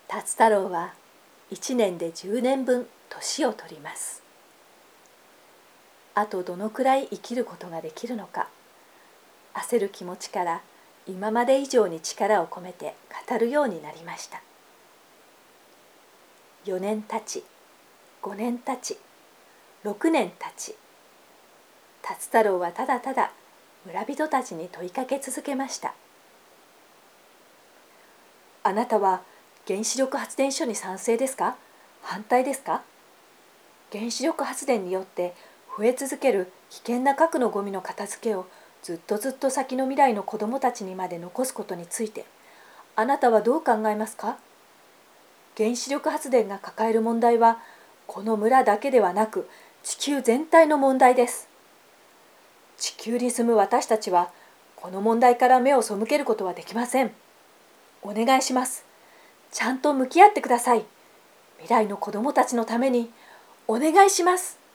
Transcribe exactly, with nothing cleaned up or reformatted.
達太郎はいちねんでじゅうねんぶん年を取ります。あとどのくらい生きることができるのか、焦る気持ちから今まで以上に力を込めて語るようになりました。よねんたち、ごねんたち、ろくねんたち、達太郎はただただ村人たちに問いかけ続けました。あなたは原子力発電所に賛成ですか？反対ですか？原子力発電によって増え続ける危険な核のゴミの片付けをずっとずっと先の未来の子どもたちにまで残すことについて、あなたはどう考えますか？原子力発電が抱える問題はこの村だけではなく地球全体の問題です。地球に住む私たちはこの問題から目を背けることはできません。お願いします。ちゃんと向き合ってください。未来の子どもたちのためにお願いします。